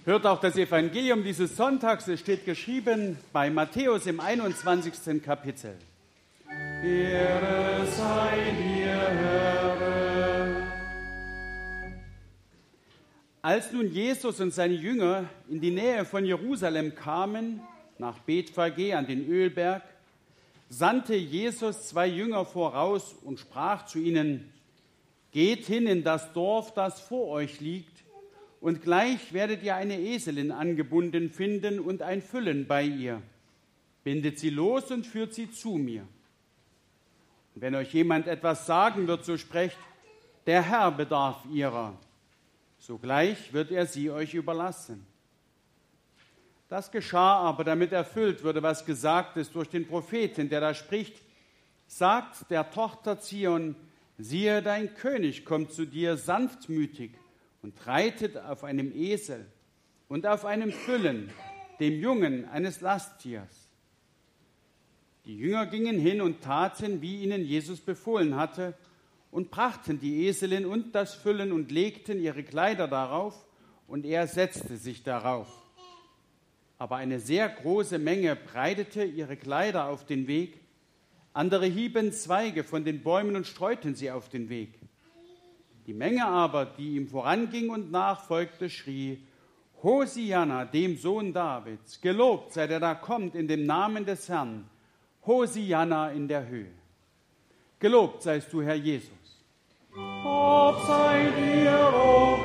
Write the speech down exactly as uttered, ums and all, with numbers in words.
Hört auch das Evangelium dieses Sonntags, es steht geschrieben bei Matthäus im einundzwanzigsten Kapitel. Ehre sei dir, Herr. Als nun Jesus und seine Jünger in die Nähe von Jerusalem kamen, nach Bethphage an den Ölberg, sandte Jesus zwei Jünger voraus und sprach zu ihnen: Geht hin in das Dorf, das vor euch liegt, und gleich werdet ihr eine Eselin angebunden finden und ein Füllen bei ihr. Bindet sie los und führt sie zu mir. Und wenn euch jemand etwas sagen wird, so sprecht: Der Herr bedarf ihrer. Sogleich wird er sie euch überlassen. Das geschah aber, damit erfüllt würde, was gesagt ist durch den Propheten, der da spricht: Sagt der Tochter Zion, siehe, dein König kommt zu dir sanftmütig und reitet auf einem Esel und auf einem Füllen, dem Jungen eines Lasttiers. Die Jünger gingen hin und taten, wie ihnen Jesus befohlen hatte, und brachten die Eselin und das Füllen und legten ihre Kleider darauf, und er setzte sich darauf. Aber eine sehr große Menge breitete ihre Kleider auf den Weg, andere hieben Zweige von den Bäumen und streuten sie auf den Weg. Die Menge aber, die ihm voranging und nachfolgte, schrie: Hosianna, dem Sohn Davids, gelobt sei der da kommt in dem Namen des Herrn, Hosianna in der Höhe. Gelobt seist du, Herr Jesus. Lob sei dir, O